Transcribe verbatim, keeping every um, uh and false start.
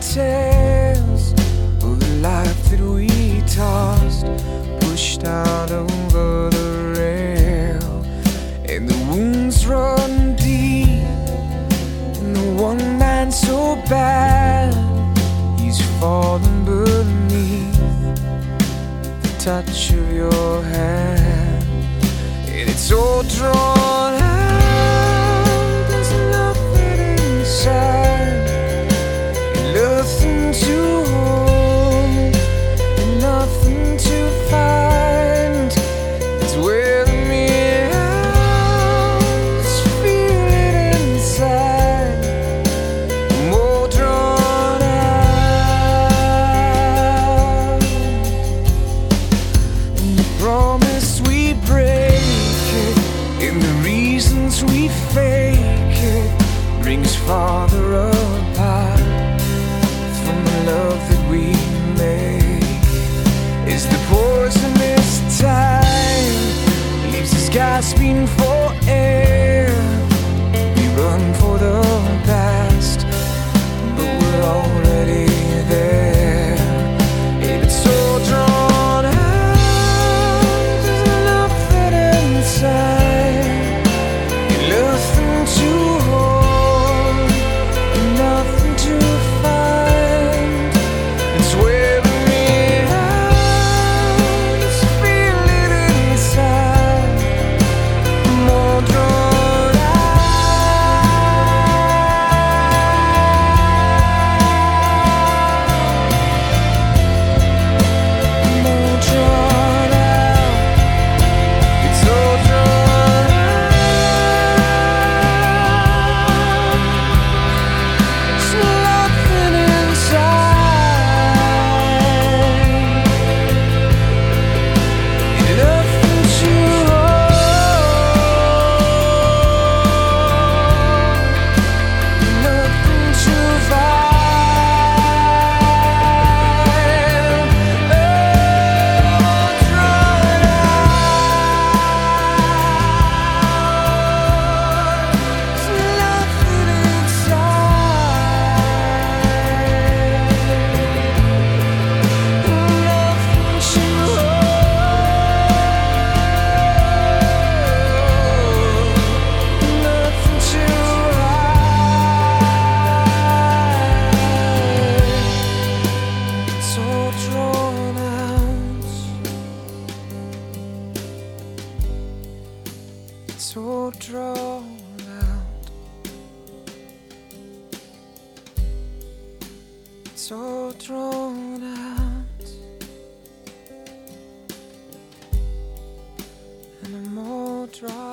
tales of the life that we tossed, pushed out over the rail, and the wounds run deep, and the one man so bad, he's fallen beneath the touch of your hand, and it's all drawn out. There's nothing inside, nothing to hold, and nothing to find. It's wearing me out. Just feel it inside. I'm all drawn out, and the promise we break it, and the reasons we fake it, brings farther apart from the love that we make. Is the poisonous time leaves us gasping for air. We run for the past, but we're already there. And it's so drawn out. There's nothing inside, and nothing to hold, and nothing to find. It's wearing me out. Just feel it inside. I'm all drawn out. I'm all drawn out. It's all drawn out. There's nothing inside, and nothing to hold, nothing to find. Oh, drawn out. There's nothing It's all drawn out. It's all drawn out. And I'm all drawn